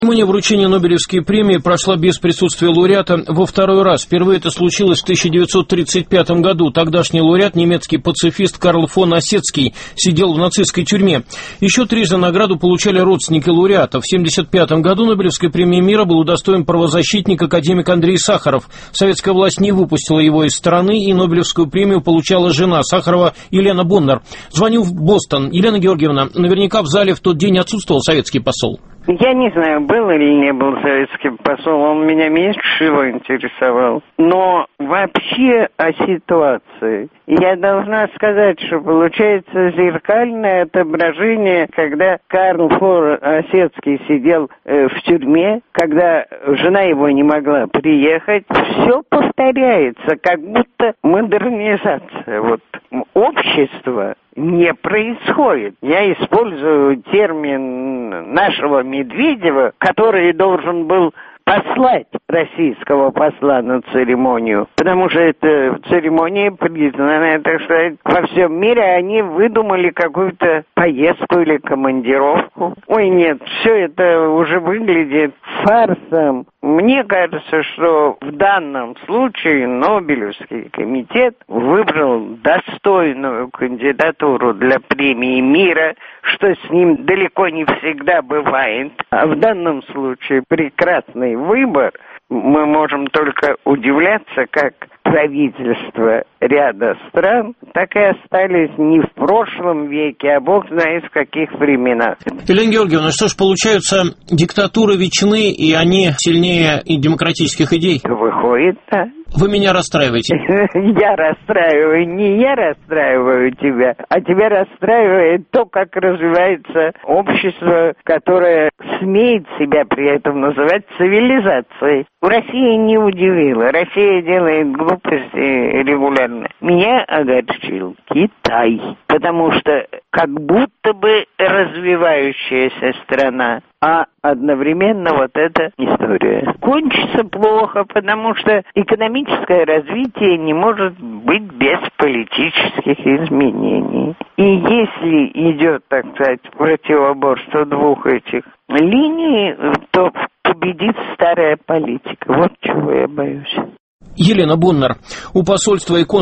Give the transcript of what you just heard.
Церемония вручения Нобелевской премии прошла без присутствия лауреата во второй раз. Впервые это случилось в 1935 году. Тогдашний лауреат, немецкий пацифист Карл фон Осетский, сидел в нацистской тюрьме. Еще трижды награду получали родственники лауреата. В 1975 году Нобелевской премии мира был удостоен правозащитник, академик Андрей Сахаров. Советская власть не выпустила его из страны, и Нобелевскую премию получала жена Сахарова Елена Боннер. Звоню в Бостон. Елена Георгиевна, наверняка в зале в тот день отсутствовал советский посол. Я не знаю, был или не был советский посол, он меня меньше всего интересовал. Но вообще о ситуации я должна сказать, что получается зеркальное отображение, когда Карл фон Осетский сидел в тюрьме, когда жена его не могла приехать, все повторяется, как будто модернизация. Вот общество не происходит. Я использую термин нашего Медведева, который должен был послать российского посла на церемонию, потому что эта церемония признана, так сказать, во всем мире. Они выдумали какую-то поездку или командировку. Ой, нет, все это уже выглядит фарсом. Мне кажется, что в данном случае Нобелевский комитет выбрал достойную кандидатуру для премии мира, что с ним далеко не всегда бывает. А в данном случае прекрасный выбор. Мы можем только удивляться, как правительства ряда стран так и остались не в прошлом веке, а бог знает в каких временах. Елена Георгиевна, что ж, получаются диктатуры вечны, и они сильнее и демократических идей? Выходит, да. Вы меня расстраиваете. Я расстраиваю, не я расстраиваю тебя, а тебя расстраивает то, как развивается общество, которое смеет себя при этом называть цивилизацией. Россия не удивила, Россия делает глупости регулярно. Меня огорчил Китай, потому что как будто бы развивающаяся страна, а одновременно вот эта история. Кончится плохо, потому что экономическое развитие не может быть без политических изменений. И если идет, так сказать, противоборство двух этих линий, то победит старая политика. Вот чего я боюсь. Елена Боннер, у посольства и